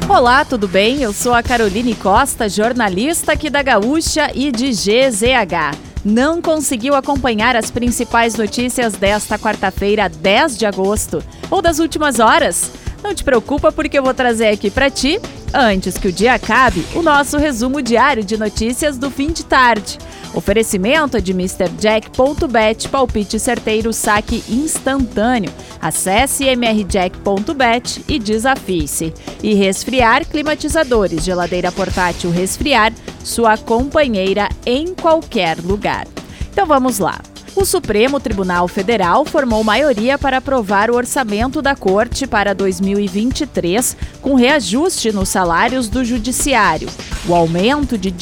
Olá, tudo bem? Eu sou a Caroline Costa, jornalista aqui da Gaúcha e de GZH. Não conseguiu acompanhar as principais notícias desta quarta-feira, 10 de agosto, ou das últimas horas? Não te preocupa, porque eu vou trazer aqui para ti, antes que o dia acabe, o nosso resumo diário de notícias do fim de tarde. Oferecimento é de MrJack.bet, palpite certeiro, saque instantâneo. Acesse mrjack.bet e desafie-se. E Resfriar Climatizadores, geladeira portátil Resfriar, sua companheira em qualquer lugar. Então vamos lá. O Supremo Tribunal Federal formou maioria para aprovar o orçamento da Corte para 2023, com reajuste nos salários do Judiciário. O aumento de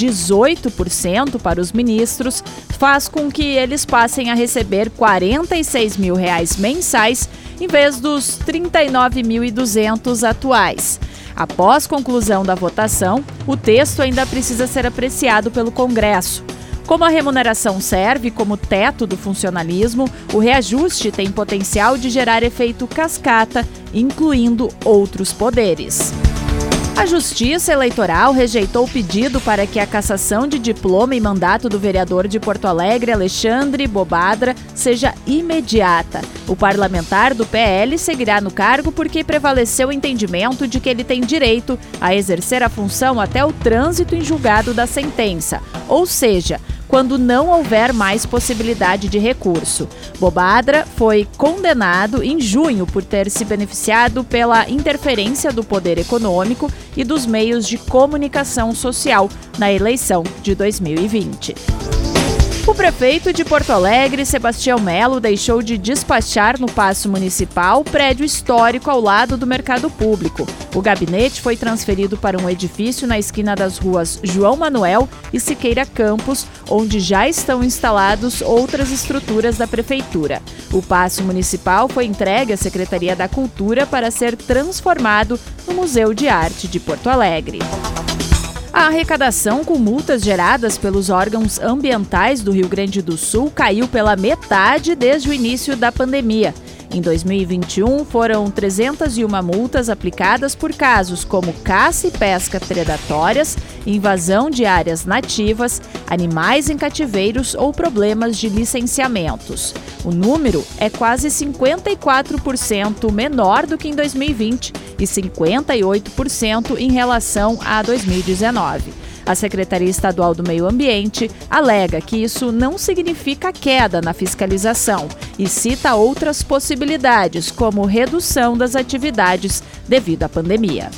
18% para os ministros faz com que eles passem a receber R$ 46 mil mensais, em vez dos R$ 39.200 atuais. Após conclusão da votação, o texto ainda precisa ser apreciado pelo Congresso. Como a remuneração serve como teto do funcionalismo, o reajuste tem potencial de gerar efeito cascata, incluindo outros poderes. A Justiça Eleitoral rejeitou o pedido para que a cassação de diploma e mandato do vereador de Porto Alegre, Alexandre Bobadra, seja imediata. O parlamentar do PL seguirá no cargo porque prevaleceu o entendimento de que ele tem direito a exercer a função até o trânsito em julgado da sentença, ou seja, quando não houver mais possibilidade de recurso. Bobadra foi condenado em junho por ter se beneficiado pela interferência do poder econômico e dos meios de comunicação social na eleição de 2020. O prefeito de Porto Alegre, Sebastião Melo, deixou de despachar no Paço Municipal, prédio histórico ao lado do Mercado Público. O gabinete foi transferido para um edifício na esquina das ruas João Manuel e Siqueira Campos, onde já estão instalados outras estruturas da prefeitura. O Paço Municipal foi entregue à Secretaria da Cultura para ser transformado no Museu de Arte de Porto Alegre. A arrecadação com multas geradas pelos órgãos ambientais do Rio Grande do Sul caiu pela metade desde o início da pandemia. Em 2021, foram 301 multas aplicadas por casos como caça e pesca predatórias, invasão de áreas nativas, animais em cativeiros ou problemas de licenciamentos. O número é quase 54% menor do que em 2020 e 58% em relação a 2019. A Secretaria Estadual do Meio Ambiente alega que isso não significa queda na fiscalização e cita outras possibilidades, como redução das atividades devido à pandemia.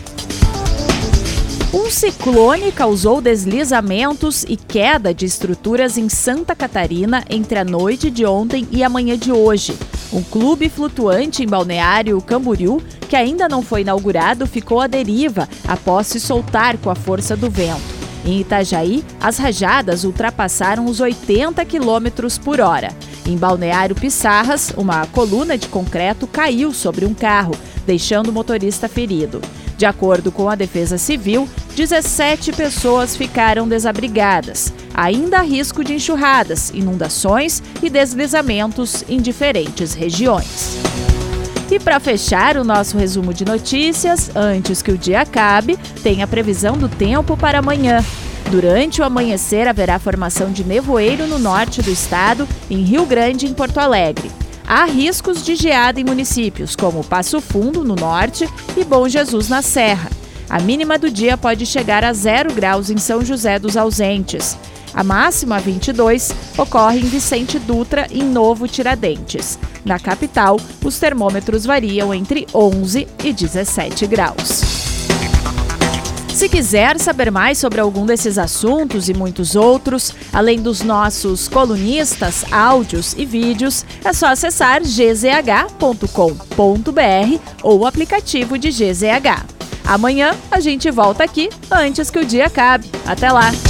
Um ciclone causou deslizamentos e queda de estruturas em Santa Catarina entre a noite de ontem e a manhã de hoje. Um clube flutuante em Balneário Camboriú, que ainda não foi inaugurado, ficou à deriva após se soltar com a força do vento. Em Itajaí, as rajadas ultrapassaram os 80 km por hora. Em Balneário Pissarras, uma coluna de concreto caiu sobre um carro, deixando o motorista ferido. De acordo com a Defesa Civil, 17 pessoas ficaram desabrigadas. Ainda há risco de enxurradas, inundações e deslizamentos em diferentes regiões. E para fechar o nosso resumo de notícias, antes que o dia acabe, tem a previsão do tempo para amanhã. Durante o amanhecer, haverá formação de nevoeiro no norte do estado, em Rio Grande e em Porto Alegre. Há riscos de geada em municípios como Passo Fundo, no norte, e Bom Jesus, na Serra. A mínima do dia pode chegar a 0 graus em São José dos Ausentes. A máxima, 22, ocorre em Vicente Dutra, em Novo Tiradentes. Na capital, os termômetros variam entre 11 e 17 graus. Se quiser saber mais sobre algum desses assuntos e muitos outros, além dos nossos colunistas, áudios e vídeos, é só acessar gzh.com.br ou o aplicativo de GZH. Amanhã a gente volta aqui antes que o dia acabe. Até lá!